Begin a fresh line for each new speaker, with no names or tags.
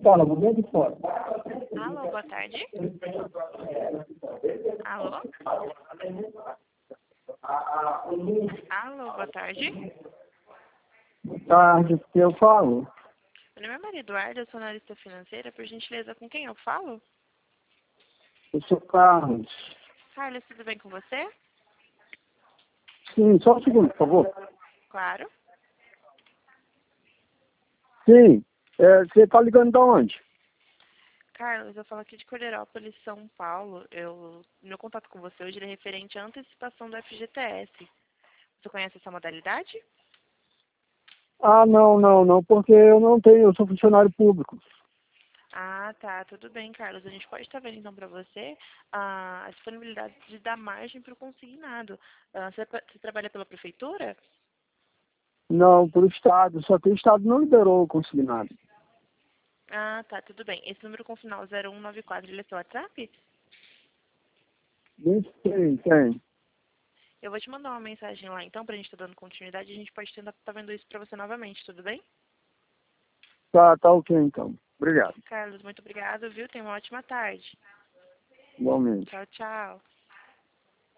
fala, vou ver de fora.
Alô, boa tarde. Alô? Alô, boa tarde.
Boa tarde, que eu falo?
Meu nome é Maria Eduarda, eu sou analista financeira. Por gentileza, com quem eu falo?
Eu sou Carlos.
Carlos, tudo bem com você?
Sim, só um segundo, por favor.
Claro.
Sim, você está ligando de onde?
Carlos, eu falo aqui de Cordeirópolis, São Paulo. Meu contato com você hoje é referente à antecipação do FGTS. Você conhece essa modalidade?
Ah, não, porque eu não tenho, eu sou funcionário público.
Ah, tá, tudo bem, Carlos. A gente pode estar vendo então para você a disponibilidade de dar margem para o consignado. Você trabalha pela prefeitura?
Não, por Estado, só que o Estado não liberou o consignado.
Ah, tá, tudo bem. Esse número com final 0194, ele é seu WhatsApp?
Tem.
Eu vou te mandar uma mensagem lá então, pra gente estar dando continuidade, e a gente pode tentar estar vendo isso pra você novamente, tudo bem?
Tá ok então. Obrigado.
Carlos, muito obrigado, viu? Tenha uma ótima tarde.
Igualmente.
Tchau, tchau.